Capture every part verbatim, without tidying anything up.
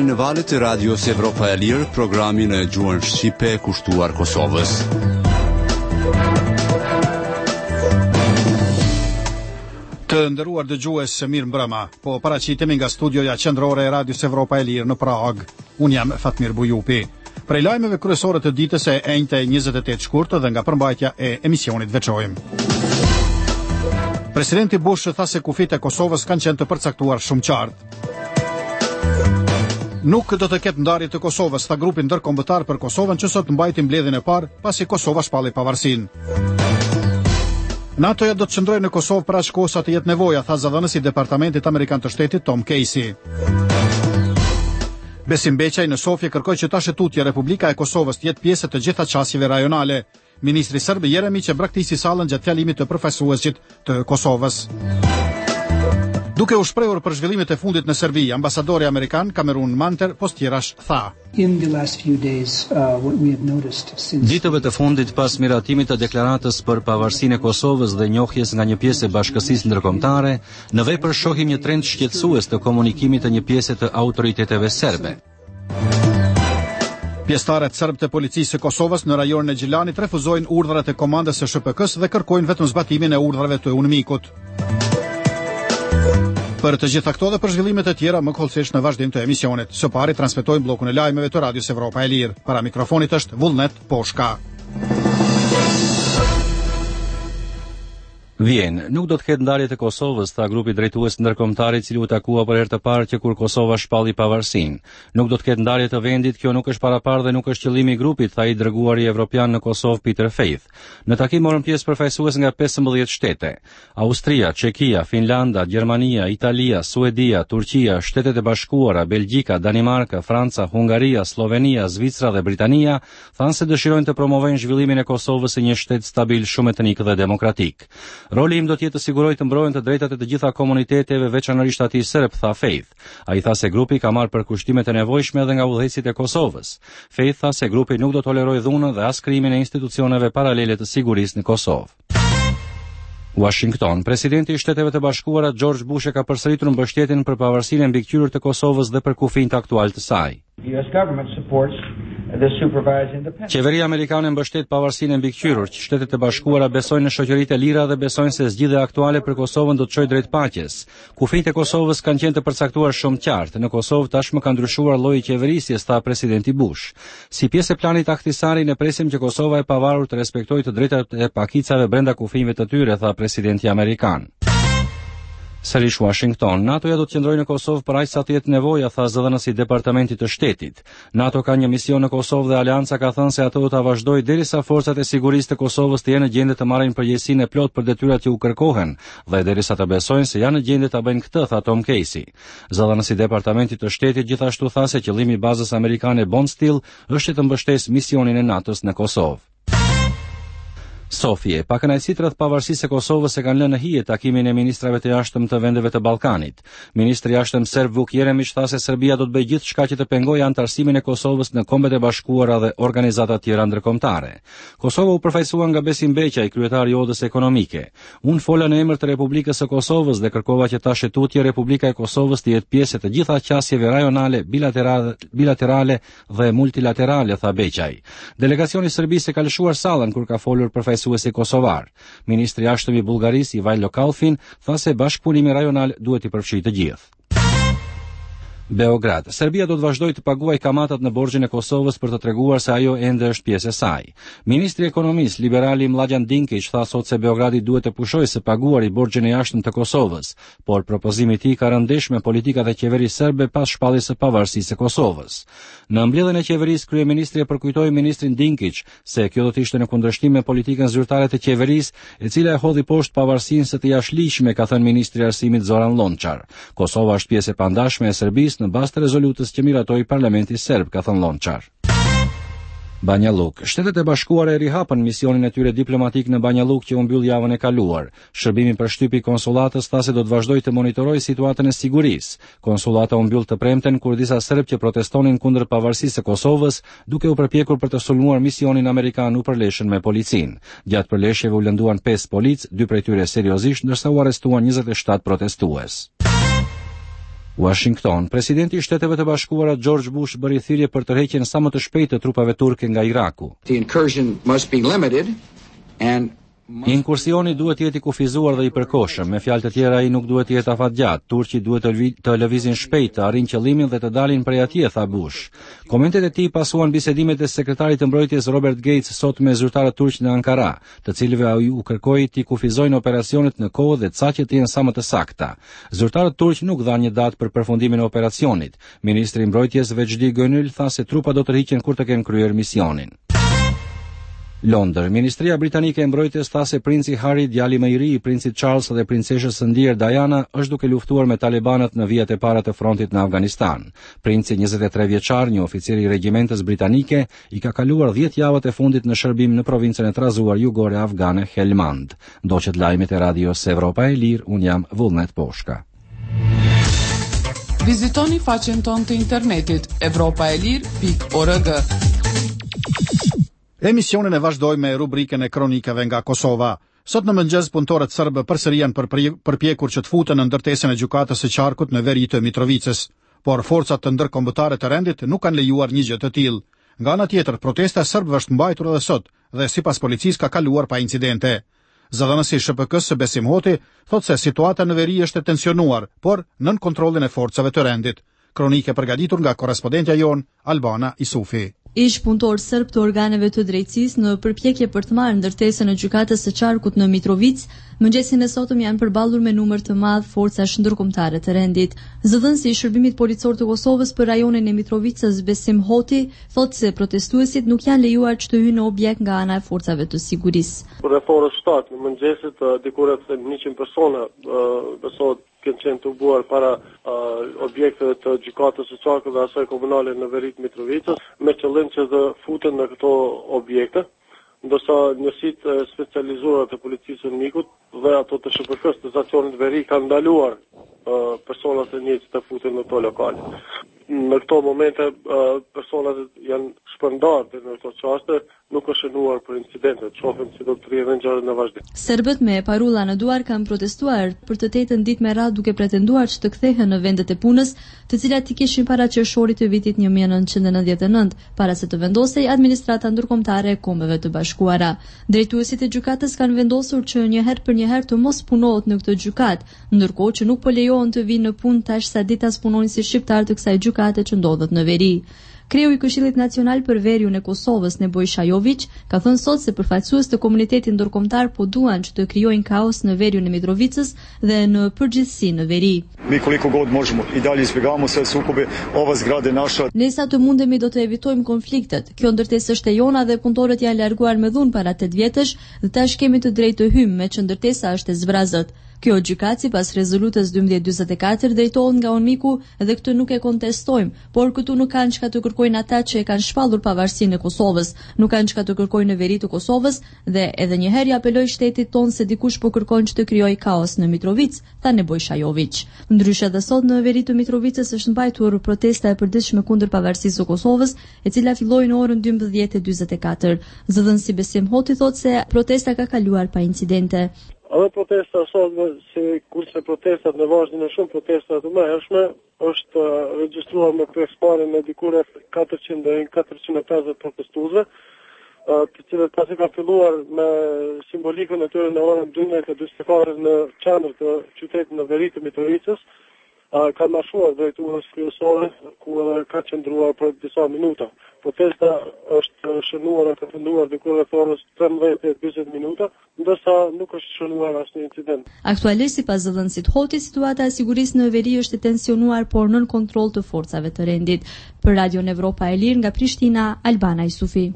në valët e Radios Evropa e Lirë, programin e gjuhën shqipe kushtuar Kosovës. Të nderuar dëgjues, mirë mbrëma. Po paraqitemi nga studioja qendrore e Radios Evropa e Lirë në Prag. Unë jam Fatmir Bujupi. Prej lajmeve kryesore të ditës e enjte njëzet e tetë shkurt dhe nga përmbajtja e emisionit veçojmë. Presidenti Bush tha se kufit e Kosovës kanë qenë të përcaktuar shumë qartë. Nuk do të ketë ndarje të Kosovës, tha grupi ndërkombëtar për Kosovën që sot mbajti mbledhjen e parë pasi Kosova shpalli pavarësinë. NATO-ja do të qëndrojë në Kosovë për aq kohë sa të jetë nevoja, tha zëdhënësi i Departamentit Amerikan të Shtetit Tom Casey. Besim Beqaj në Sofje kërkoi që ta shëtutja Republika e Kosovës të jetë pjesë të gjitha qasjeve rajonale. Ministri serb Jeremić e braktisi sallën gjatë fjalimit të përfaqësuesit të Kosovës. Duke u shprehur për zhvillimet e fundit në Serbi, ambasadori amerikan Kamerun Manter Postjerash tha: Ditëve të fundit pas miratimit të deklaratës për pavarësinë e Kosovës dhe njohjes nga një pjesë e bashkësisë ndërkombëtare, në vepër shohim një trend shqetësues të komunikimit të një pjese të autoriteteve serbe. Pjesëtarët serb të policisë së Kosovës në rajonin e Gjilanit refuzojnë urdhrat e komandës së sh p k-s dhe kërkojnë vetëm zbatimin e urdhrave të UNMIK-ut. Për të gjitha këto dhe për zhvillimet e tjera më kollësisht në vazhdim të emisionit. Së pari transmetojmë bllokun e lajmeve të Radios Evropa e Lirë. Para mikrofonit është Vullnet Poshka. Vjen, nuk do të ketë ndarje të Kosovës, tha grupi drejtues ndërkombëtar i cili u takua për herë të parë që kur Kosova shpalli pavarësinë. Nuk do të ketë ndarje të vendit, kjo nuk është paraparë dhe nuk është qëllimi i grupit, tha i dërguari evropian në Kosovë Peter Faith. Në takim morën pjesë përfaqësues nga pesëmbëdhjetë shtete: Austria, Çekia, Finlanda, Gjermania, Italia, Suedia, Turqia, Shtetet e Bashkuara, Belgjika, Danimarka, Franca, Hungaria, Slovenia, Zvicra dhe Britania, thanë se dëshirojnë të promovojnë zhvillimin e Kosovës si një shtet stabil, shumë etnik dhe demokratik. Roli im do të jetë të siguroj të mbrojnë të drejtat e të gjitha komuniteteve, veçanërisht atij serb, tha Faith. Ai tha se grupi ka marrë përkushtimet e nevojshme edhe nga udhëheqësit e Kosovës. Faith tha se grupi nuk do tolerojë dhunën dhe as krijimin e institucioneve paralele të sigurisë në Kosovë. Washington. Presidenti i Shteteve të Bashkuara George Bush e ka përsëritur mbështetjen për pavarësinë e mbikëqyrur të Kosovës dhe për kufinë aktual të saj. Qeveria amerikane mbështet pavarësinë e mbikëqyrur, që Shtetet e Bashkuara besojnë në shoqëritë e lira dhe besojnë se zgjidhja aktuale për Kosovën do të çojë drejt paqes. Kufitë e Kosovës kanë qenë të përcaktuar shumë qartë. Në Kosovë tashmë ka ndryshuar lloji i qeverisjes, tha presidenti Bush. Si pjesë e planit Ahtisari, ne presim që Kosova e pavarur të respektojë të drejtat e pakicave brenda kufive të tyre, tha presidenti amerikan. Sërish Washington. NATO-ja do të qëndrojë në Kosovë për aq sa të jetë nevoja, tha zëdhënësi i Departamentit të Shtetit. NATO ka një mision në Kosovë dhe Alianca ka thënë se ato do ta vazhdojë derisa forcat e sigurisë të Kosovës të jenë në gjendje të marrin përgjegjësinë e plotë për detyrat që u kërkohen dhe derisa të besojnë se janë në gjendje ta bëjnë këtë, tha Tom Casey. Zëdhënësi i Departamentit të Shtetit gjithashtu tha se qëllimi i bazës amerikane Bond Steel është të mbështesë misionin e NATO-s në Kosovë. Sofje, pakënaqësitë rreth pavarësisë së Kosovës e kanë lënë në hije takimin e ministrave të jashtëm të vendeve të Ballkanit. Ministri i jashtëm serb Vuk Jeremić tha se Serbia do të bëjë gjithçka që të pengojë antarësimin e Kosovës në Kombet e Bashkuara dhe organizata të tjera ndërkombëtare. Kosova u përfaqësua nga Besim Beqaj, kryetari i Odës Ekonomike. Unë fola në emër të Republikës së Kosovës dhe kërkova që ta shëtutje Republika e Kosovës të jetë pjesë e të gjitha qasjeve rajonale, bilaterale, bilaterale dhe multilaterale, tha Beqaj. Delegacioni i Serbisë ka lëshuar sallën kur ka folur për suesi kosovar. Ministri i jashtëm i Bullgarisë Ivajlo Kalfin tha se bashkëpunimi rajonal duhet i përfshijë të gjithë. Beograd. Serbia do të vazhdojë të paguajë kamatat në borxhin e Kosovës për të treguar se ajo ende është pjesë e saj. Ministri i Ekonomisë liberali Mlađan Dinkić tha sot se Beogradi duhet të pushojë së paguari borxhin e jashtëm të Kosovës, por propozimi i tij ka rëndesh me politikat e qeverisë serbe pas shpalljes së pavarësisë së Kosovës. Në mbledhjen e qeverisë, kryeministri e përkujtoi ministrin Dinkić se kjo do të ishte në kundërshtim me politikën zyrtare të qeverisë, e cila e hodhi poshtë pavarësinë së të jashtëligjshme, ka thënë ministri i arsimit Zoran Lončar. Kosova është pjesë e pandashme e Serbisë në bazë të rezolutës që miratoi Parlamenti serb, ka thënë Lončar. Banja Luka. Shtetet e Bashkuara e rihapën misionin e tyre diplomatik në Banja Luka që u mbyll javën e kaluar. Shërbimi përshtypi konsullatës tha se do të vazhdojë të monitorojë situatën e sigurisë. Konsullata u mbyll të premten kur disa serb që protestonin kundër pavarësisë së Kosovës, duke u përpjekur për të sulmuar misionin amerikan u përleshën me policinë. Gjatë përleshjeve u lënduan pesë polic, dy prej tyre seriozisht, ndërsa u arrestuan njëzet e shtatë protestues. Washington. Presidenti i Shteteve të Bashkuara George Bush bëri thirrje për tërheqjen sa më të shpejtë të trupave turke nga Iraku. The incursion must be limited and Inkursioni duhet të jetë i kufizuar dhe i përkohshëm, me fjalë të tjera ai nuk duhet të jetë afatgjat. Turqi duhet të, lvi, të lëvizin shpejt, të arrijnë qëllimin dhe të dalin prej atje, tha Bush. Komentet e tij pasuan bisedimet e sekretarit të mbrojtjes Robert Gates sot me zyrtarët turq në Ankara, të cilëve ai u kërkoi të kufizojnë operacionet në kohë dhe caqet të jenë sa më të sakta. Zyrtarët turq nuk dhanë një datë për përfundimin e operacionit. Ministri i mbrojtjes Vejdi Gönül tha se trupat do të rriqen kur të kenë kryer misionin. Londër. Ministria Britanike e Mbrojtjes tha se princi Harry, djali më i ri i princit Charles dhe princeshës së ndier Diana, është duke luftuar me talibanët në vijat e para të frontit në Afganistan. Princi njëzet e tre vjeçar, një oficer i regjimentës britanike, i ka kaluar dhjetë javët e fundit në shërbim në provincën e trazuar jugore afgane Helmand. Ndoqet lajmet e radios Evropa e Lirë, un jam Vullnet Poshka. Vizitoni faqen tonë të internetit evropaelir pikë org. Emisionin e vazhdojmë me rubrikën e kronikave nga Kosova. Sot në mëngjes punëtorët serbë përsëri janë përpjekur që të futen në ndërtesën e gjykatës së qarkut në veri të Mitrovicës, por forcat të ndërkombëtare të rendit nuk kanë lejuar një gjë të tillë. Nga ana tjetër, protesta e serbëve është mbajtur edhe sot dhe sipas policisë ka kaluar pa incidente. Zëdhënësi i Sh P K-s Besim Hoti thotë se situata në veri është e tensionuar, por nën kontrollin e forcave të rendit. Kronike përgatitur nga korrespondentja jon Albana Isufi. Ish punëtor serb të organeve të drejtësisë në përpjekje për të marrë ndërtesën e gjykatës së qarkut në Mitrovic, mëngjesin e sotëm janë përballur me numër të madh forcash ndërkombëtare të rendit. Zëdhënësi i shërbimit policor të Kosovës për rajonin e Mitrovicës Besim Hoti thotë se protestuesit nuk janë lejuar që të hyjnë në objekt nga ana e forcave të sigurisë. Rreth orës shtatë në mëngjesit diku rreth njëqind persona besohet kanë qenë të buar para uh, objekteve të gjykatës së qarkut dhe asaj komunale në veri të Mitrovicës, me qëllim që të futen në këto objekte, ndërsa njësitë specializuara të policisë së Mikut dhe ato të Sh P K-s të stacionit veri kanë ndaluar uh, personat e njëjtë të futen në to lokale. Në këto momente uh, personat janë shpërndarë në këto çaste, nuk është shënuar për incidentet, shohim si do të rrjedhin ngjarjet në vazhdim. Serbët me parulla në duar kanë protestuar për të tetën ditë me radhë duke pretenduar që të kthehen në vendet e punës, të cilat i kishin para qershorit të vitit një mijë e nëntëqind e nëntëdhjetë e nëntë, para se të vendosej administrata ndërkombëtare e Kombeve të Bashkuara. Drejtuesit e gjykatës kanë vendosur që një herë për një herë të mos punohet në këtë gjykatë, ndërkohë që nuk po lejohen të vinë në punë tash sa ditas punojnë si shqiptar të kësaj gjykate që ndodhet në veri. Kreu i Këshillit Nacional për Veriun e Kosovës, Neboj Shajović, ka thënë sot se përfaqësues të komunitetit ndërkombëtar po duan që të krijojnë kaos në Veriun e Mitrovicës dhe në përgjithësi në veri. Mi koliko god možemo i dalje izbjegavamo sve sukobe, ova zgrada je naša. Ne sa të mundemi do të evitojmë konfliktet. Kjo ndërtesë është e jona dhe punëtorët janë larguar me dhunë para tetë vjetësh dhe tash kemi të drejtë të hyjmë, me që ndërtesa është e zbrazët. Kjo gjykat sipas rezolutës dymbëdhjetë dyzet e katër drejtohet nga Onmiku dhe këtë nuk e kontestojmë, por këtu nuk kanë çka të kërkojnë ata që e kanë shpallur pavarësinë e Kosovës, nuk kanë çka të kërkojnë në veri të Kosovës dhe edhe një herë apeloj shtetit tonë se dikush po kërkon që të krijojë kaos në Mitrovic, tha Neboj Shajović. Ndryshe edhe sot në veri të Mitrovicës është mbajtur protesta e përditshme kundër pavarësisë së Kosovës, e cila filloi në orën dymbëdhjetë e dyzet e katër. Zëdhënësi Besim Hoti thotë se protesta ka kaluar pa incidente. Edhe protesta sot, si kurse protestat në vazhdim e shumë protestat të mëhershme, është uh, regjistruar me pjesëmarrjen e diku rreth katërqind deri në katërqind e pesëdhjetë protestuesve, uh, të cilët pasi ka filluar me simbolikën e tyre në orën dymbëdhjetë e dyzet e katër në qendër të qytetit në veri të Mitrovicës, uh, kanë marrë drejtues kryesore ku edhe ka qëndruar për disa minuta. Protesta është shënuar e ka filluar diku rreth orës trembëdhjetë e njëzet minuta, ndërsa nuk është shënuar asnjë incident. Aktualisht sipas zëdhënësit Hoti, situata e sigurisë në veri është e tensionuar por nën kontroll të forcave të rendit. Për Radion Evropa e Lirë nga Prishtina, Albana Isufi.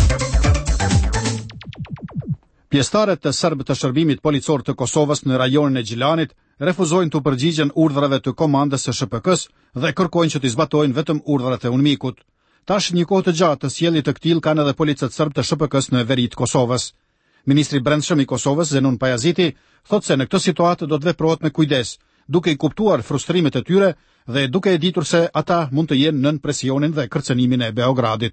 Pjesëtarët të serbë të shërbimit policor të Kosovës në rajonin e Gjilanit refuzojnë të përgjigjen urdhrave të komandës së Sh P K-s dhe kërkojnë që të zbatojnë vetëm urdhrat e Unmikut. Tash një kohë të gjatë të sjellit të këtill kanë edhe policët serb të Sh P K-s në veri të Kosovës. Ministri i Brendshëm i Kosovës Zenun Pajaziti thotë se në këtë situatë do të veprohet me kujdes, duke i kuptuar frustrimet e tyre dhe duke e ditur se ata mund të jenë nën presionin dhe kërcënimin e Beogradit.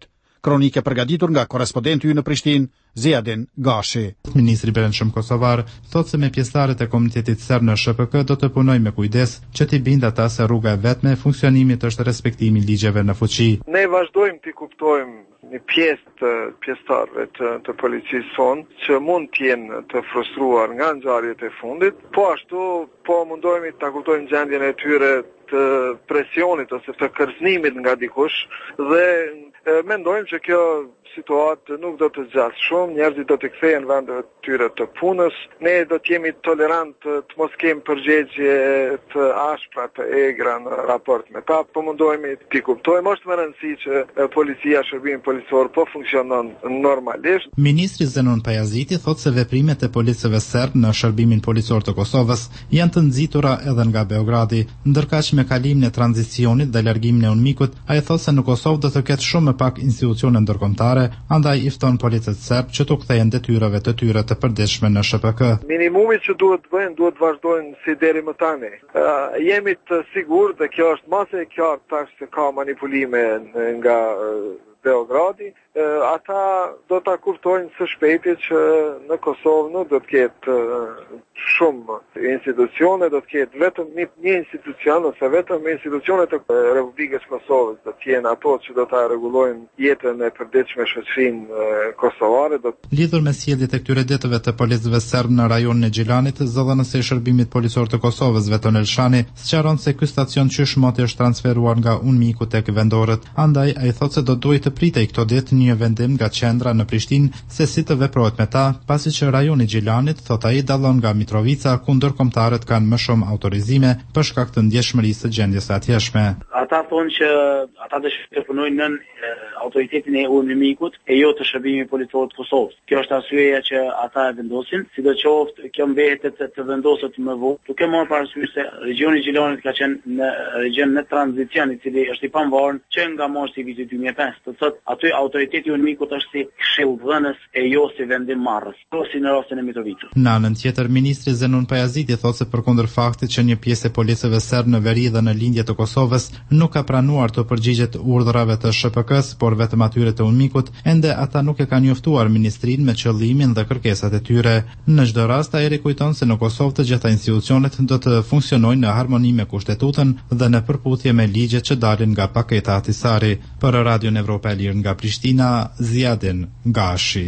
Kronike përgatitur nga korrespondenti ynë në Prishtinë, Ziadin Gashi. Ministri i Brendshëm kosovar thotë se me pjesëtarët e komunitetit serb në S H P K do të punojë me kujdes që t'i bindë ata se rruga e vetme e funksionimit është respektimi i ligjeve në fuqi. Ne vazhdojmë t'i kuptojmë një pjesë të pjesëtarëve të, të policisë sonë që mund të jenë të frustruar nga ngjarjet e fundit, po ashtu po mundohemi ta kuptojmë gjendjen e tyre të presionit ose të kërcënimit nga dikush dhe e, mendojmë që kjo situatë nuk do të zgjasë shumë, njerëzit do të kthehen vendeve të tyre të punës, ne do të jemi tolerant të mos kemi përgjigje të ashpra të egra në raport me ta, po mundohemi t'i kuptojmë. Është më rëndësi që policia, shërbimi policor po funksionon normalisht. Ministri Zenon Pajaziti thotë se veprimet e policëve serb në shërbimin policor të Kosovës janë të nxitura edhe nga Beogradi, ndërkaq me kalimin e tranzicionit dhe largimin e UNMIK-ut, ai thotë se në Kosovë do të ketë shumë më pak institucione ndërkombëtare, andaj i fton policët serb që të kthehen detyrave të tyre të përditshme në S H P K. Minimumi që duhet të bëjnë, duhet të vazhdojnë si deri më tani. Uh, jemi të sigurt dhe kjo është masë e qartë tash se ka manipulime nga uh, Beogradi. Uh, ata do ta kuptojnë së shpejti që në Kosovë nuk do të ketë uh, shumë institucione, do të ketë vetëm një, një institucion ose vetëm institucionet e Republikës Kosovës do të jenë ato që do ta rregullojnë jetën e përditshme shoqërinë kosovare. Do të... Lidhur me sjelljet e këtyre detëve të policëve serb në rajonin e Gjilanit, zëdhënësi i shërbimit policor të Kosovës Veton Elshani sqaron se ky stacion qysh moti është transferuar nga UNMIK-u tek vendorët. Andaj ai thotë se do duhet të pritej këto detë një vendim nga qendra në Prishtinë se si të veprohet me ta, pasi që rajoni i Gjilanit, thot ai, dallon nga Mitrovica, ku ndërkombëtarët kanë më shumë autorizime për shkak të ndjeshmërisë së gjendjes së atjeshme. Ata thonë që ata dëshirojnë të punojnë nën autoritetin e UNMIK-ut e jo të shërbimit policor të Kosovës. Kjo është arsyeja që ata e vendosin, sidoqoftë kjo mbetet të vendoset më vonë, duke marrë parasysh se regioni i Gjilanit ka qenë në region në tranzicion, i cili është i pavarur që nga marsi i vitit dy mijë e pesë. Do thotë aty autoriteti i UNMIK-ut është si këshilldhënës e jo si vendimmarrës, ose si në rastin e Mitrovicës. Në anën tjetër, ministri Zenon Pajaziti thotë se përkundër faktit që një pjesë e policëve serb në veri dhe në lindje të Kosovës nuk ka pranuar të përgjigjet urdhrave të S H P K-s, por vetëm atyre të UNMIK-ut, ende ata nuk e kanë njoftuar ministrinë me qëllimin dhe kërkesat e tyre. Në çdo rast, ai rikujton se në Kosovë të gjitha institucionet do të funksionojnë në harmoni me kushtetutën dhe në përputhje me ligjet që dalin nga paketa Ahtisaari. Për Radion Evropa e Lirë nga Prishtina, Ziadin Gashi.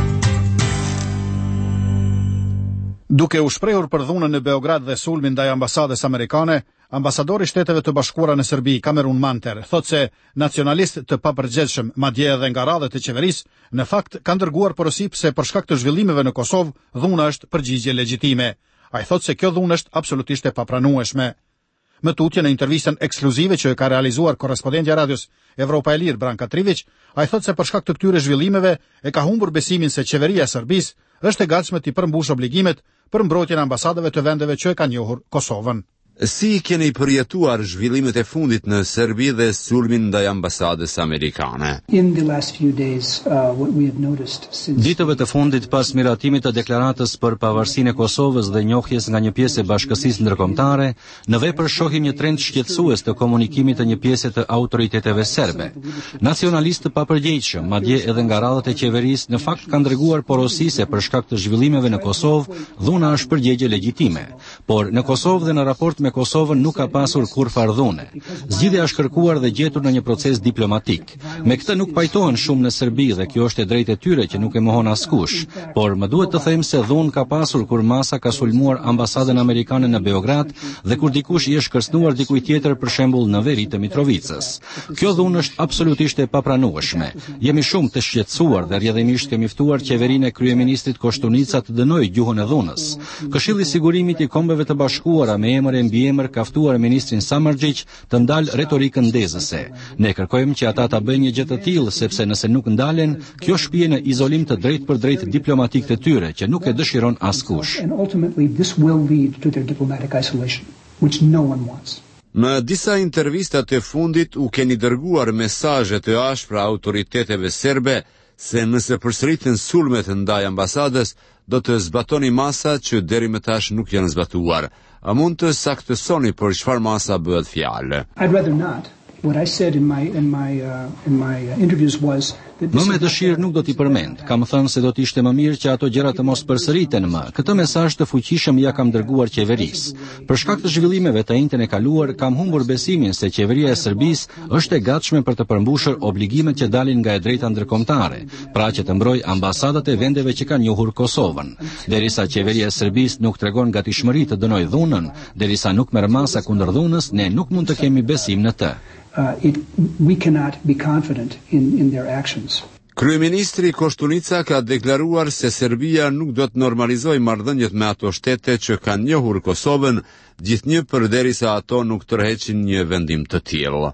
Duke u shprehur për dhunën në Beograd dhe sulmin ndaj ambasadës amerikane, ambasadori i Shteteve të Bashkuara në Serbi, Kamerun Manter, thotë se nacionalistë të papërgjegjshëm, madje edhe nga radhët e qeverisë, në fakt kanë dërguar porosi pse për shkak të zhvillimeve në Kosovë, dhuna është përgjigje legjitime. Ai thotë se kjo dhunë është absolutisht e papranueshme. Më tutje në intervistën ekskluzive që e ka realizuar korrespondentja e radios Evropa e Lirë Branka Trivić, ai thotë se për shkak të këtyre zhvillimeve e ka humbur besimin se qeveria e Serbisë është e gatshme të përmbush obligimet për mbrojtjen e ambasadave të vendeve që e kanë njohur Kosovën. Si keni përjetuar zhvillimet e fundit në Serbi dhe sulmin ndaj ambasadës amerikane? Ditëve të fundit pas miratimit të deklaratës për pavarësinë e Kosovës dhe njohjes nga një pjesë e bashkësisë ndërkombëtare, në vepër shohim një trend shqetësues të komunikimit të një pjese të autoriteteve serbe. Nacionalistë të papërgjegjshëm, madje edhe nga radhët e qeverisë, në fakt kanë dërguar porosi se për shkak të zhvillimeve në Kosovë, dhuna është përgjigje legjitime, por në Kosovë dhe në raport me Kosovën nuk ka pasur kur fardhune. Zgjidhja është kërkuar dhe gjetur në një proces diplomatik. Me këtë nuk pajtohen shumë në Serbi dhe kjo është e drejtë e tyre që nuk e mohon askush, por më duhet të them se dhunë ka pasur kur masa ka sulmuar ambasadën amerikane në Beograd dhe kur dikush i është kërcënuar dikujt tjetër, për shembull në veri të Mitrovicës. Kjo dhunë është absolutisht e papranueshme. Jemi shumë të shqetësuar dhe rrjedhimisht kemi ftuar qeverinë e kryeministrit Koštunica të dënojë gjuhën e dhunës. Këshilli i Sigurimit i Kombeve të Bashkuara me emër e emër ka ftuar ministrin Samardžić të ndalë retorikën ndezëse. Ne kërkojmë që ata ta bëjnë një gjë të tillë, sepse nëse nuk ndalen, kjo shpije në izolim të drejtë për drejtë diplomatik të tyre, që nuk e dëshiron askush. Në disa intervistat e fundit u keni dërguar mesazhe të ashpra autoriteteve serbe se nëse përsëriten sulmet ndaj ambasadës, do të zbatoni masa që deri më tash nuk janë zbatuar. A mund të saktësoni për çfarë masa bëhet fjalë? I'd rather not. What I said in my in my uh, in my uh, interviews was Më me dëshirë nuk do t'i përmend. Kam thënë se do t'ishte më mirë që ato gjëra të mos përsëriten më. Këtë mesazh të fuqishëm ja kam dërguar qeverisë. Për shkak të zhvillimeve të njëjtën e kaluar, kam humbur besimin se qeveria e Serbisë është e gatshme për të përmbushur obligimet që dalin nga e drejta ndërkombëtare, pra që të mbrojë ambasadat e vendeve që kanë njohur Kosovën. Derisa qeveria e Serbisë nuk tregon gatishmëri të dënojë dhunën, derisa nuk merr masa kundër dhunës, ne nuk mund të kemi besim në të. Uh, it, we cannot be confident in, in their actions. Kryeministri Koštunica ka deklaruar se Serbia nuk do të normalizojë marrëdhëniet me ato shtete që kanë njohur Kosovën, gjithnjë përderisa ato nuk tërheqin një vendim të tillë.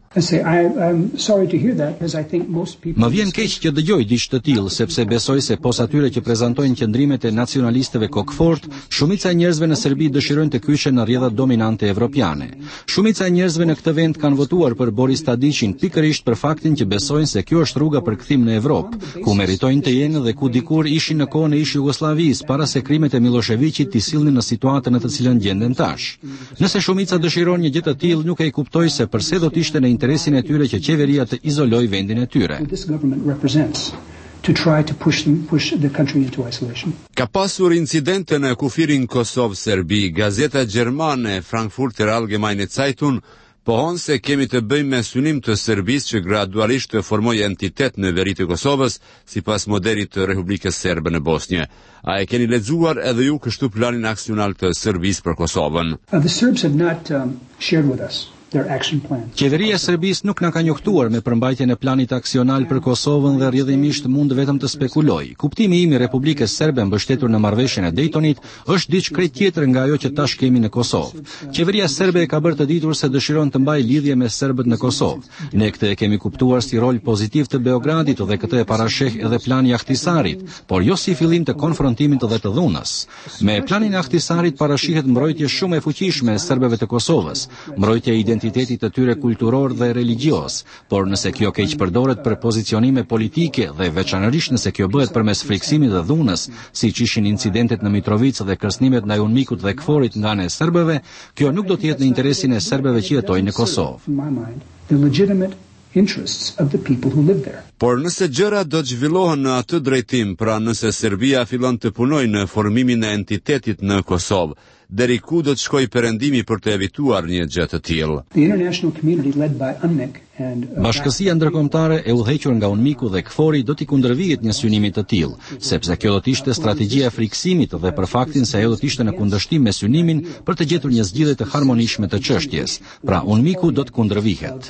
Më vjen keq që dëgjoj diçka të tillë, sepse besoj se pos atyre që prezantojnë qëndrimet e nacionalistëve kokfort, shumica e njerëzve në Serbi dëshirojnë të kyçen në rrjedhat dominante evropiane. Shumica e njerëzve në këtë vend kanë votuar për Boris Tadićin pikërisht për faktin që besojnë se kjo është rruga për kthim në Evropë, ku meritojnë të jenë dhe ku dikur ishin në kohën e ish Jugosllavisë para se krimet e Miloševićit t'i sillnin në situatën në të cilën gjenden tash. Nëse shumica dëshiron një gjë të tillë, nuk e kuptoj se pse do të ishte në interesin e tyre që qeveria të izolojë vendin e tyre. To try to push them, push the country into isolation. Ka pasur incidente në kufirin Kosovë-Serbi. Gazeta gjermane Frankfurter Allgemeine Zeitung pohon se kemi të bëjmë me synim të Serbisë që gradualisht të formojë entitet në veri të Kosovës sipas modelit të Republikës Serbe në Bosnjë. A e keni lexuar edhe ju kështu planin aksional të Serbisë për Kosovën? Uh, the Serbs have not um, shared with us their action plan. Qeveria e Serbisë nuk na ka njoftuar me përmbajtjen e planit aksional për Kosovën dhe rrjedhimisht mund vetëm të spekuloj. Kuptimi im i Republikës Serbe mbështetur në marrëveshjen e Daytonit është diçka krejt tjetër nga ajo që tash kemi në Kosovë. Qeveria serbe e ka bërë të ditur se dëshiron të mbajë lidhje me serbët në Kosovë. Ne këtë e kemi kuptuar si rol pozitiv të Beogradit dhe këtë e parasheh edhe plani i Ahtisarit, por jo si fillim të konfrontimit dhe të dhunës. Me planin e Ahtisarit parashihet mbrojtje shumë e fuqishme e serbëve të Kosovës, mbrojtja e identitetit të tyre kulturor dhe religios, por nëse kjo keq përdoret për pozicionime politike dhe veçanërisht nëse kjo bëhet përmes friksimit dhe dhunës, siç ishin incidentet në Mitrovicë dhe kërcënimet ndaj Unmikut dhe Kforit nga ana e serbëve, kjo nuk do të jetë në interesin e serbëve që jetojnë në Kosovë. Por nëse gjëra do të zhvillohen në atë drejtim, pra nëse Serbia fillon të punojë në formimin e entitetit në Kosovë, deri ku do të shkojë perëndimi për të evituar një gjë të tillë? Bashkësia ndërkombëtare e udhëhequr nga Unmiku dhe Kfori do t'i kundërvihet një synimi të tillë, sepse kjo do të ishte strategjia e friksimit dhe për faktin se ajo do të ishte në kundërshtim me synimin për të gjetur një zgjidhje të harmonishme të çështjes. Pra Unmiku do të kundërvihet.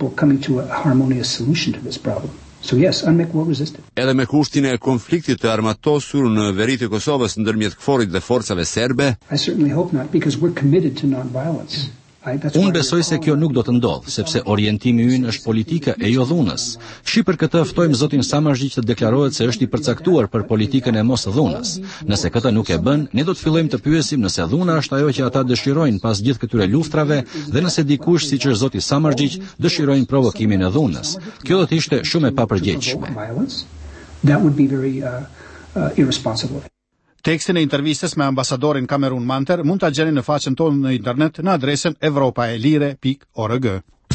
So yes, UNMIK will resist it. Edhe me kushtin e konfliktit të armatosur në veri të Kosovës ndërmjet Kforit dhe forcave serbe? I certainly hope not, because we're committed to non-violence. Unë besoj se kjo nuk do të ndodhë, sepse orientimi ynë është politika e jo dhunës. Shi për këtë ftojmë zotin Samardžić të deklarohet se është i përcaktuar për politikën e mos dhunës. Nëse këtë nuk e bën, ne do të fillojmë të pyesim nëse dhuna është ajo që ata dëshirojnë pas gjithë këtyre luftrave dhe nëse dikush siç është zoti Samardžić dëshirojnë provokimin e dhunës. Kjo do të ishte shumë e papërgjegjshme. That would be very uh, uh, irresponsible. Tekstin e intervistës me ambasadorin Kamerun Manter mund ta gjeni në faqen tonë në internet në adresën evropaelire pikë org.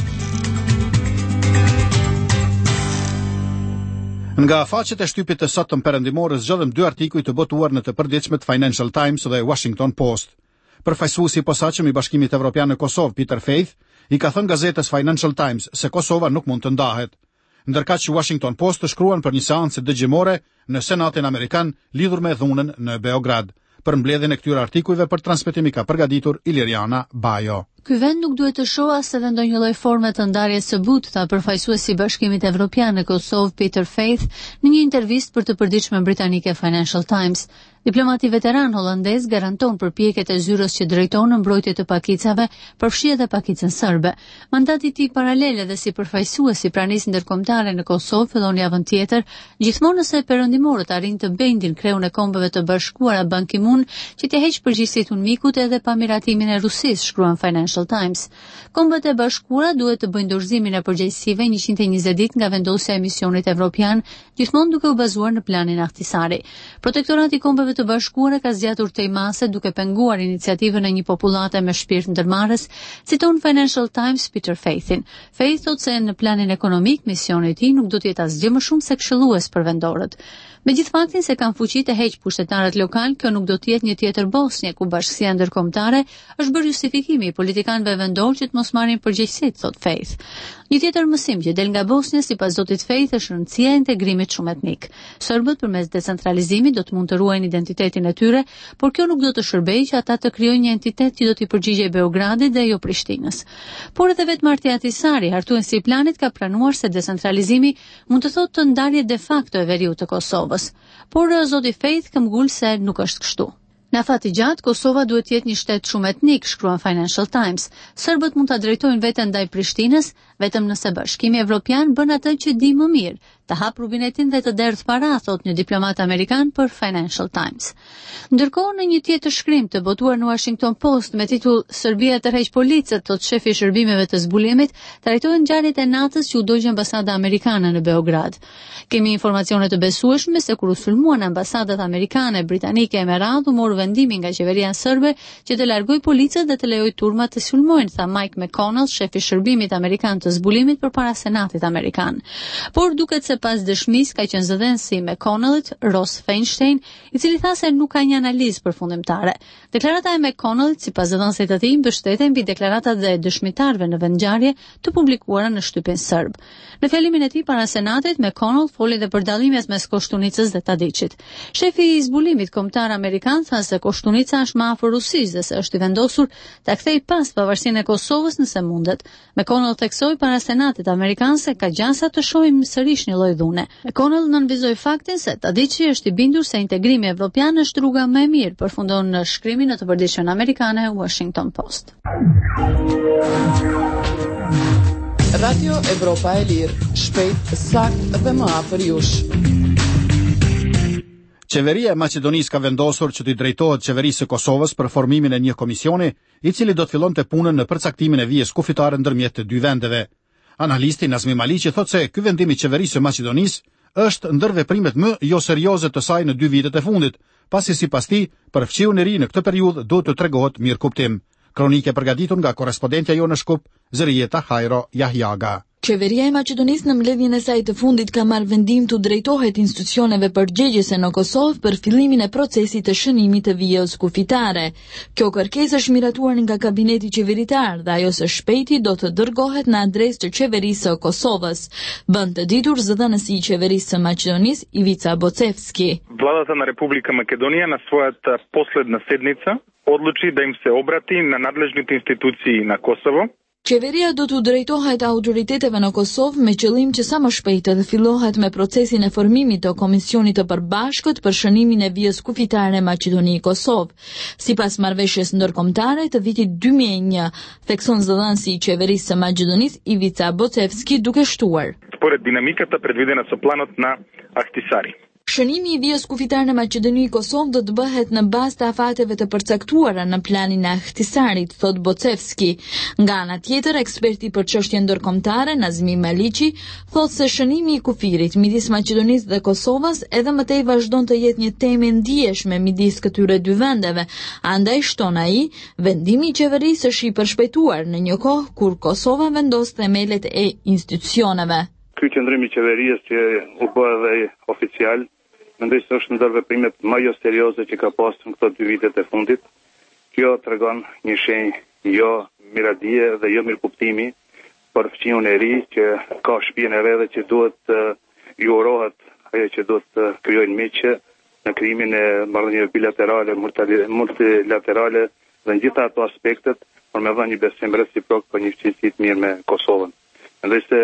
Nga faqet e shtypit të sotëm perëndimore zgjodhem dy artikuj të botuar në të përditshmet Financial Times dhe Washington Post. Përfaqësuesi i posaçëm i Bashkimit Evropian në Kosovë, Peter Faith, i ka thënë gazetës Financial Times se Kosova nuk mund të ndahet. Ndërkaq që Washington Post të shkruan për një seancë dëgjimore në Senatin Amerikan lidhur me dhunën në Beograd. Për mbledhjen e këtyre artikujve për transmetimi ka përgatitur Iliriana Bajo. Ky vend nuk duhet të shohë as edhe ndonjë lloj forme të ndarjes së butë, tha përfaqësuesi i Bashkimit Evropian në Kosovë Peter Faith në një intervistë për të përditshme britanike Financial Times. Diplomati veteran holandez garanton përpjekjet e zyrës që drejton në mbrojtje të pakicave, përfshi edhe pakicën serbe. Mandati i tij paralel edhe si përfaqësues i pranisë ndërkombëtare në Kosovë fillon javën tjetër, gjithmonë nëse perëndimorët arrin të bendin kreun e Kombeve të Bashkuara Ban Ki-moon që të heqë përgjegjësitë Unmikut edhe pamiratimin e Rusisë, shkruan Financial Financial Times. Kombët e Bashkuara duhet të bëjnë dorëzimin e përgjegjësive njëqind e njëzet ditë nga vendosja e misionit evropian, gjithmonë duke u bazuar në planin aktisari. Protektorati i Kombeve të Bashkuara ka zgjatur tej mase duke penguar iniciativën e një popullate me shpirt ndërmarrës, citon Financial Times Peter Faithin. Faith thotë se në planin ekonomik misioni i tij nuk do të jetë asgjë më shumë se këshillues për vendorët. Megjithë faktin se kanë fuqi të heq pushtetarët lokal, kjo nuk do të jetë një tjetër Bosnjë ku bashkësia ndërkombëtare është bërë justifikimi i politikanëve vendor që të mos marrin përgjegjësitë, thot Faith. Një tjetër mësim që del nga Bosnja sipas zotit Faith është rëndësia e integrimit shumë etnik. Serbët përmes decentralizimit do të mund të ruajnë identitetin e tyre, por kjo nuk do të shërbejë që ata të krijojnë një entitet që do t'i përgjigjej Beogradit dhe jo Prishtinës. Por edhe vetë Marti Ahtisaari, hartuesi i planit, ka pranuar se decentralizimi mund të thotë të ndarje de facto e veriut të Kosovës. Por zoti Faith këmbgul se nuk është kështu. Në afat i gjatë, Kosova duhet të jetë një shtet shumë etnik, shkruan Financial Times. Serbët mund ta drejtojnë veten ndaj Prishtinës vetëm nëse Bashkimi Evropian bën atë që di më mirë, të hap rubinetin dhe të derdh para, thot një diplomat amerikan për Financial Times. Ndërkohë, në një tjetër shkrim të botuar në Washington Post me titull Serbia tërheq policët, thot shefi i shërbimeve të zbulimit, trajtohen ngjarjet e natës që u dogji ambasada amerikane në Beograd. Kemi informacione të besueshme se kur u sulmuan ambasadat amerikane, britanike e me radhë, u morë vendimin nga qeveria serbe që të largoj policët dhe të lejoj turmat të sulmojnë, tha Mike McConnell, shefi i shërbimit amerikan të zbulimit përpara Senatit amerikan. Por duket se pas dëshmisë ka qenë zëdhënësi i McConnellit, Ross Feinstein, i cili tha se nuk ka një analizë përfundimtare. Deklarata e McConnellit, sipas zëdhënësit të tij, mbështeten mbi deklaratat e dëshmitarëve në vendngjarje të publikuara në shtypin serb. Në fjalimin e tij para Senatit, McConnell foli edhe për dallimet mes Koshtunicës dhe Tadićit. Shefi i zbulimit kombëtar amerikan tha se Koshtunica është më afër Rusisë dhe se është i vendosur ta kthejë pas pavarësinë e Kosovës nëse mundet. McConnell theksoi para Senatit amerikan se ka gjasa të shohim sërish një lloj dhune. McConnell nënvizoi faktin se Tadići është i bindur se integrimi evropian është rruga më e mirë, përfundon në shkrimin në të përditshmën amerikane Washington Post. Radio Evropa e Lirë, shpejt, sakt dhe më afër jush. Qeveria e Maqedonisë ka vendosur që t'i drejtohet qeverisë së Kosovës për formimin e një komisioni, i cili do të fillonte punën në përcaktimin e vijës kufitare ndërmjet të dy vendeve. Analisti Nazmi Maliqi thotë se ky vendim i qeverisë së Maqedonisë është ndër veprimet më jo serioze të saj në dy vitet e fundit, pasi sipas tij, përfshiu në ri në këtë periudhë duhet të tregohet mirë kuptim. Kronike përgatitur nga korrespondentja jonë në Shkup, Zërijeta Hajro Jahjaga. Qeveria e Maqedonisë në mbledhjen e saj të fundit ka marrë vendim të drejtohet institucioneve përgjegjëse në Kosovë për fillimin e procesit të shënimit të vijës kufitare. Kjo kërkesë është miratuar nga kabineti qeveritar dhe ajo së shpejti do të dërgohet në adresë të qeverisë së Kosovës, bën të ditur zëdhënësi i qeverisë së Maqedonisë Ivica Bocevski. Владата на Република Македонија на својата последна седница одлучи да им се обрати на надлежните институции на Косово. Qeveria do t'u drejtohet autoriteteve në Kosovë me qëllim që sa më shpejt të fillohet me procesin e formimit të komisionit të përbashkët për shënimin e vijës kufitare Maqedoni-Kosovë. Sipas marrëveshjes ndërkombëtare të vitit dy mijë e një, thekson zëdhënësi i qeverisë së Maqedonisë Ivica Bocevski duke shtuar. Според динамиката предвидена со планот на Ахтисари. Shënimi i vijës kufitare në Maqedoni i Kosovë do të bëhet në bazë të afateve të përcaktuara në planin e Ahtisarit, thot Bocevski. Nga ana tjetër, eksperti për çështje ndërkombëtare Nazmi Maliqi thotë se shënimi i kufirit midis Maqedonisë dhe Kosovës edhe më tej vazhdon të jetë një temë ndjeshme midis këtyre dy vendeve. Andaj shton ai, vendimi i qeverisë është i përshpejtuar në një kohë kur Kosova vendos themelet e institucioneve. Ky qëndrim i qeverisë që u bë edhe oficial, mendoj se është ndër veprimet më jo serioze që ka pasur në këto dy vitet e fundit. Kjo tregon një shenjë jo miradie dhe jo mirëkuptimi për fëmijën e ri që ka shtëpinë e re që duhet të ju urohet ajo që duhet të krijojnë miqë në krijimin e marrëdhënieve bilaterale, multilaterale dhe në gjitha ato aspektet për me dhënë një besim reciprok për një qëtësi të mirë me Kosovën. Mendoj se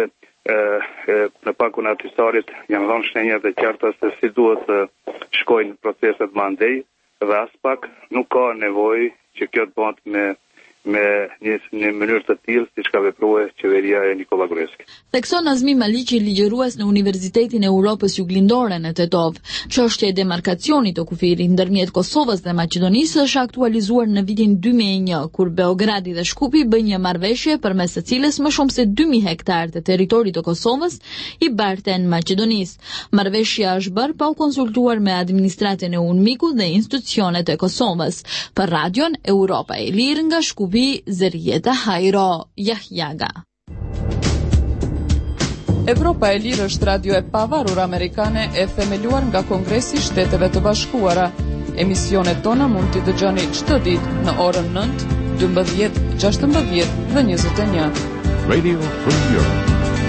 në pakun e Ahtisarit janë dhënë shenja të qarta se si duhet të shkojnë proceset më andej dhe as pak nuk ka nevojë që kjo të bëhet me me një, një mënyrë të tillë siç ka vepruar qeveria e Nikola Gruevski. Thekson Azmi Maliqi, ligjërues në Universitetin e Europës Juglindore në Tetov. Çështja e demarkacionit të kufirit ndërmjet Kosovës dhe Maqedonisë është aktualizuar në vitin dy mijë e një, kur Beogradi dhe Shkupi bëjnë një marrëveshje përmes së cilës më shumë se dy mijë hektar të territorit të Kosovës i barten Maqedonisë. Marrëveshja është bërë pa u konsultuar me administratën e UNMIK-ut dhe institucionet e Kosovës. Për Radion Europa e Lirë nga Shkupi, Zerieta Hajro, Jahjaga. Evropa e Lirë është radio e pavarur amerikane e themeluar nga Kongresi i Shteteve të Bashkuara. Emisionet tona mund t'i dëgjoni çdo ditë në orën nëntë, dymbëdhjetë, gjashtëmbëdhjetë dhe njëzet e një. Radio Free Europe.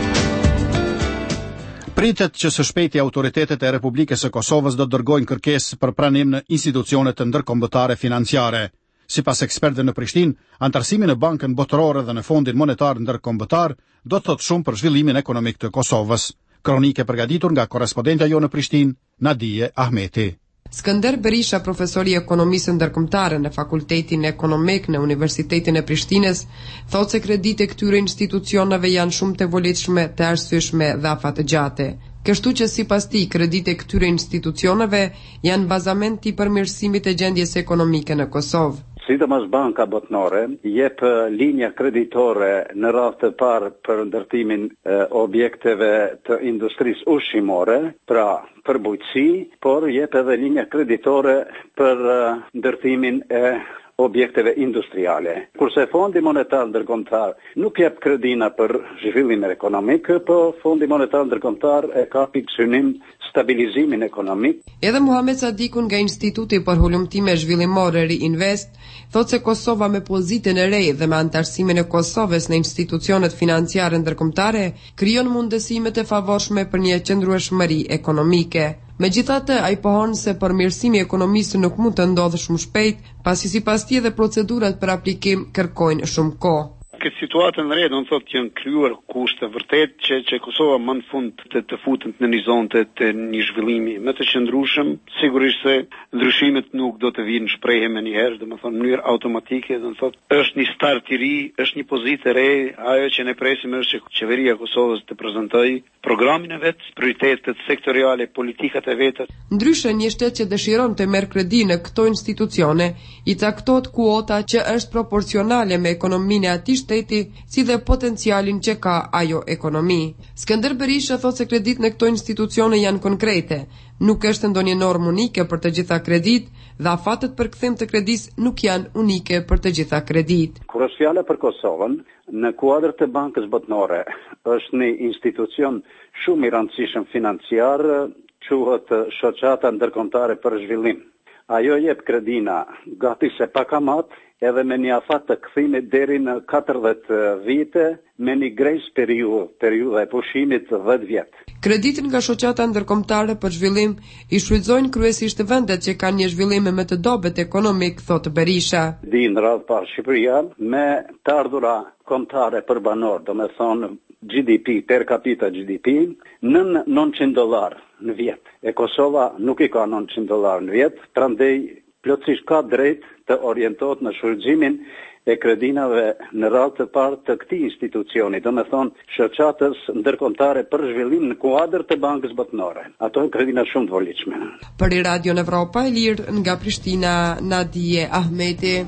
Pritet që së shpejti autoritetet e Republikës së Kosovës do të dërgojnë kërkesë për pranim në institucionet të ndërkombëtare financiare. Sipas ekspertëve në Prishtinë, antarësimi në Bankën Botërore dhe në Fondin Monetar Ndërkombëtar do të thotë shumë për zhvillimin ekonomik të Kosovës. Kronike përgatitur nga korrespondentja jo në Prishtinë, Nadije Ahmeti. Skënder Berisha, profesori i ekonomisë ndërkombëtare në Fakultetin Ekonomik në Universitetin e Prishtinës, thotë se kreditë këtyre institucioneve janë shumë të volitshme, të arsyeshme dhe afat gjate. Kështu që sipas tij, kreditë këtyre institucioneve janë bazament i përmirësimit të gjendjes ekonomike në Kosovë. Sidomos Banka Botnore jep linja kreditore në radhë të parë për ndërtimin e objekteve të industrisë ushqimore, pra për bujqësi, por jep edhe linja kreditore për ndërtimin e objekteve industriale. Kurse Fondi Monetar Ndërkombëtar nuk jep kredina për zhvillim ekonomik, po Fondi Monetar Ndërkombëtar e ka pikë synim stabilizimin ekonomik. Edhe Muhamet Sadikun nga Instituti për Hulumtime Zhvillimore Reinvest thotë se Kosova me pozitën e re dhe me antarësimin e Kosovës në institucionet financiare ndërkombëtare krijon mundësime të favorshme për një qëndrueshmëri ekonomike. Megjithatë, ai pohon se përmirësimi i ekonomisë nuk mund të ndodhë shumë shpejt, pasi sipas tij dhe procedurat për aplikim kërkojnë shumë kohë. Këtë situatën në re, do të thotë që janë krijuar kushte vërtet që që Kosova më në fund të, të futet në horizonte të një zhvillimi më të qëndrueshëm. Sigurisht se ndryshimet nuk do të vinë shprehje me njëherë, domethënë në mënyrë automatike, do të thotë është një start i ri, është një pozitë e re, ajo që ne presim është që qeveria e Kosovës të prezantojë programin e vet, prioritetet sektoriale, politikat e veta. Ndryshe, një shtet që dëshiron të merr kredi në këto institucione, i caktohet kuota që është proporcionale me ekonominë e atij shteti, si dhe potencialin që ka ajo ekonomi. Skënder Berisha thotë se kreditë në këto institucione janë konkrete, nuk është ndonjë normë unike për të gjitha kredit dhe afatet për kthim të kredis nuk janë unike për të gjitha kredit. Kur është fjala për Kosovën, në kuadër të Bankës Botnore është një institucion shumë i rëndësishëm financiar, quhet Shoqata Ndërkombëtare për Zhvillim. Ajo jep kredina gati se pakamat, edhe me një afat të kthimit deri në katërdhjetë vite, me një grace periudhë, periudha e pushimit dhjetë vjet. Kreditin nga Shoqata Ndërkombëtare për Zhvillim i shfrytëzojnë kryesisht vendet që kanë një zhvillim më të dobët ekonomik, thotë Berisha. Di në radhë parë Shqipëria me të ardhura kombëtare për banor, do me thonë G D P, per capita G D P, në nëntëqind dollar në vjet. E Kosova nuk i ka nëntëqind dollar në vjet, prandaj plotësisht ka drejt të orientohet në shfrytëzimin e kredinave në radhë të parë të këtij institucioni, do me thonë Shoqatës Ndërkombëtare për Zhvillim në kuadër të Bankës Botnore. Ato janë kredina shumë të volitshme. Për Radio Evropa e Lirë nga Prishtina, Nadije Ahmeti.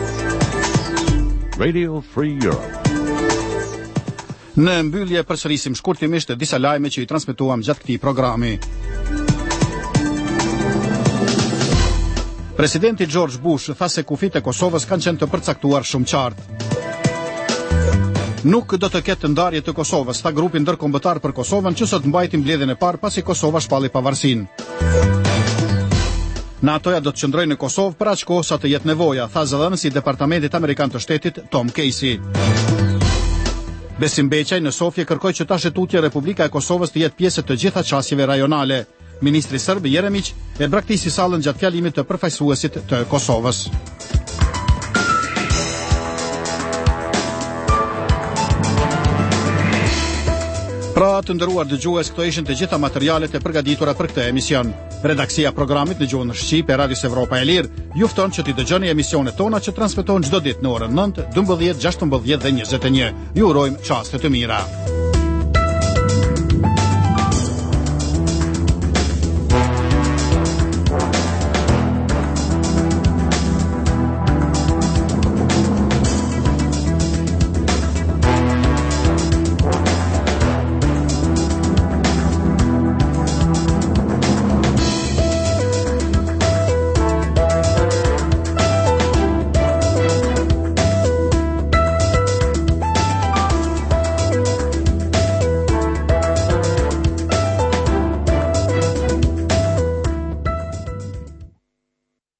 Radio Free Europe. Në mbyllje përsërisim shkurtimisht disa lajme që i transmetuam gjatë këtij programi. Presidenti George Bush tha se kufit e Kosovës kanë qenë të përcaktuar shumë qartë. Nuk do të ketë ndarje të Kosovës, tha grupi ndërkombëtar për Kosovën që sot mbajti mbledhjen e parë pasi Kosova shpalli pavarësinë. NATO-ja do të qëndrojë në Kosovë për aq kohë sa të jetë nevoja, tha zëdhënësi i Departamentit Amerikan të Shtetit Tom Casey. Besim Beqaj në Sofje kërkoi që tashetutja Republika e Kosovës të jetë pjesë të gjitha qasjeve rajonale. Ministri Serb Jeremić e braktisi sallën gjatë fjalimit të përfaqësuesit të Kosovës. Pra të nderuar dëgjues, këto ishin të gjitha materialet e përgatitura për këtë emision. Redaksia e programit në gjuhën shqipe e Radios Evropa e Lirë ju fton që t'i dëgjoni emisionet tona që transmetohen çdo ditë në orën nëntë, dymbëdhjetë, gjashtëmbëdhjetë dhe njëzet e një. Ju urojmë çaste të mira.